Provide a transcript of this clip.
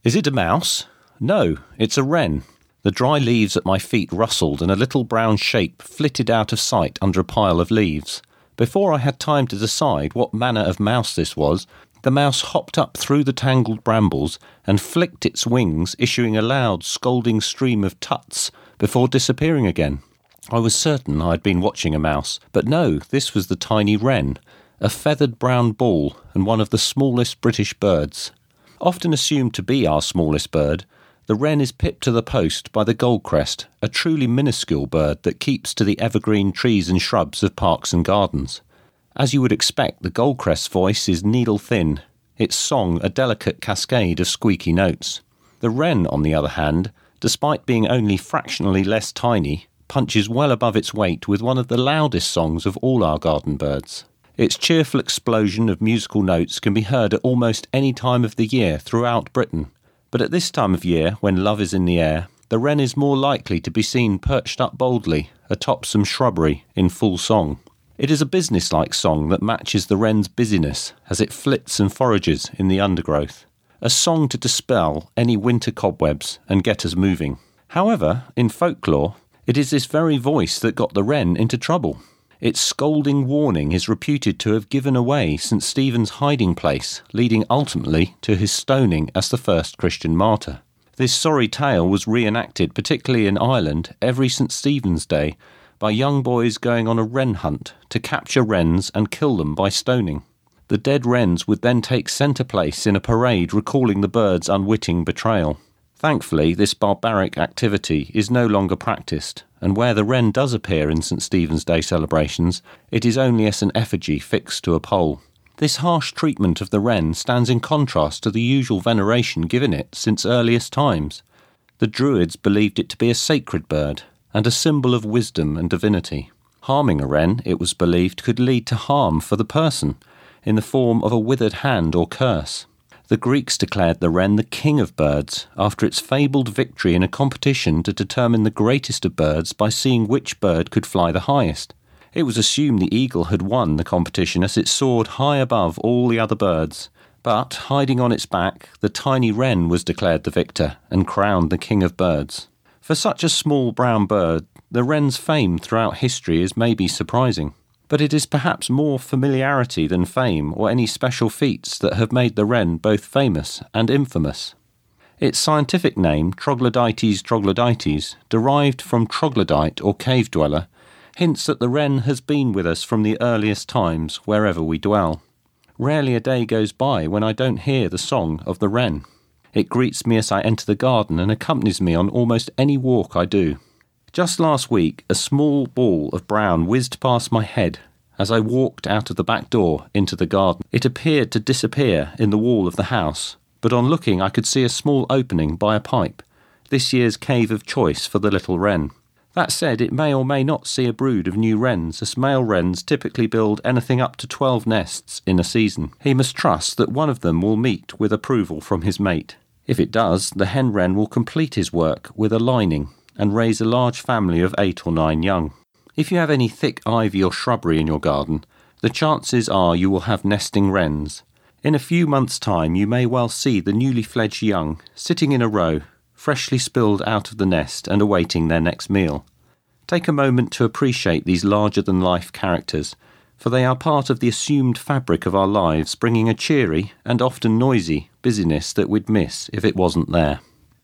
Is it a mouse? No, it's a wren. The dry leaves at my feet rustled and a little brown shape flitted out of sight under a pile of leaves. Before I had time to decide what manner of mouse this was, the mouse hopped up through the tangled brambles and flicked its wings, issuing a loud, scolding stream of tuts before disappearing again. I was certain I had been watching a mouse, but no, this was the tiny wren, a feathered brown ball and one of the smallest British birds. Often assumed to be our smallest bird, the wren is pipped to the post by the goldcrest, a truly minuscule bird that keeps to the evergreen trees and shrubs of parks and gardens. As you would expect, the goldcrest's voice is needle-thin, its song a delicate cascade of squeaky notes. The wren, on the other hand, despite being only fractionally less tiny, punches well above its weight with one of the loudest songs of all our garden birds. Its cheerful explosion of musical notes can be heard at almost any time of the year throughout Britain. But at this time of year, when love is in the air, the wren is more likely to be seen perched up boldly atop some shrubbery in full song. It is a business-like song that matches the wren's busyness as it flits and forages in the undergrowth. A song to dispel any winter cobwebs and get us moving. However, in folklore, it is this very voice that got the wren into trouble. Its scolding warning is reputed to have given away St. Stephen's hiding place, leading ultimately to his stoning as the first Christian martyr. This sorry tale was reenacted, particularly in Ireland, every St. Stephen's Day by young boys going on a wren hunt to capture wrens and kill them by stoning. The dead wrens would then take centre place in a parade recalling the bird's unwitting betrayal. Thankfully, this barbaric activity is no longer practised, and where the wren does appear in St. Stephen's Day celebrations, it is only as an effigy fixed to a pole. This harsh treatment of the wren stands in contrast to the usual veneration given it since earliest times. The Druids believed it to be a sacred bird, and a symbol of wisdom and divinity. Harming a wren, it was believed, could lead to harm for the person, in the form of a withered hand or curse. The Greeks declared the wren the king of birds after its fabled victory in a competition to determine the greatest of birds by seeing which bird could fly the highest. It was assumed the eagle had won the competition as it soared high above all the other birds. But, hiding on its back, the tiny wren was declared the victor and crowned the king of birds. For such a small brown bird, the wren's fame throughout history is maybe surprising. But it is perhaps more familiarity than fame or any special feats that have made the wren both famous and infamous. Its scientific name, Troglodytes troglodytes, derived from troglodyte or cave dweller, hints that the wren has been with us from the earliest times wherever we dwell. Rarely a day goes by when I don't hear the song of the wren. It greets me as I enter the garden and accompanies me on almost any walk I do. Just last week, a small ball of brown whizzed past my head as I walked out of the back door into the garden. It appeared to disappear in the wall of the house, but on looking I could see a small opening by a pipe, this year's cave of choice for the little wren. That said, it may or may not see a brood of new wrens, as male wrens typically build anything up to 12 nests in a season. He must trust that one of them will meet with approval from his mate. If it does, the hen wren will complete his work with a lining and raise a large family of 8 or 9 young. If you have any thick ivy or shrubbery in your garden, the chances are you will have nesting wrens. In a few months' time you may well see the newly fledged young sitting in a row, freshly spilled out of the nest and awaiting their next meal. Take a moment to appreciate these larger-than-life characters, for they are part of the assumed fabric of our lives, bringing a cheery and often noisy busyness that we'd miss if it wasn't there.